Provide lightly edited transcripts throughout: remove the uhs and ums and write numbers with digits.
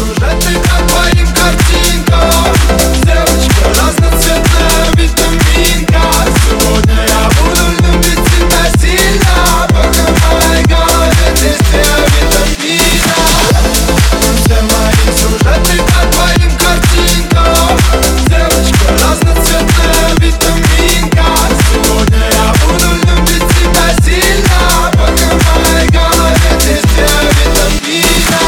сюжеты по твоим картинкам. Девочка разноцветная витаминка. Сегодня я буду любить тебя сильно, пока в моей голове действие витамина. Все мои сюжеты по твоим картинкам. Девочка разноцветная витаминка. Сегодня я буду любить тебя сильно, пока в моей голове действие витамина.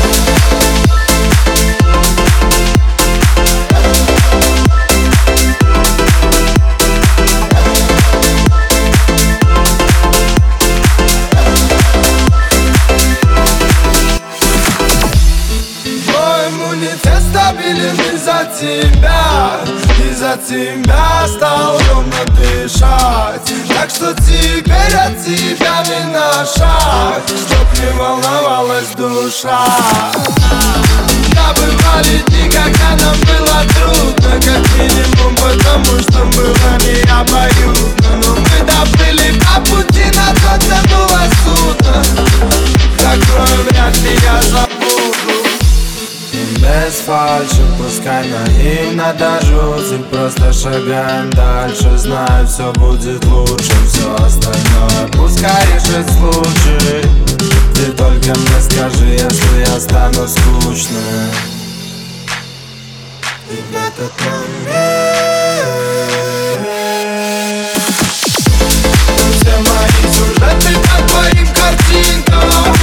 Мой иммунитет стабилен из-за тебя. Из-за тебя стал ровно дышать. Так что теперь от тебя не на шаг, чтоб не волновалась душа. Да, бывали дни, когда нам было трудно, как минимум потому, что было необоюдно. Но мы доплыли по пути, назад тянулось судно. Такое вряд ли я забуду. Без фальши, пускай наивно до жути, просто шагаем дальше, знаю, все будет лучше. Все остальное пускай решит случай. Ты только мне скажи, если я стану скучным. И в этот момент все мои сюжеты по твоим картинкам.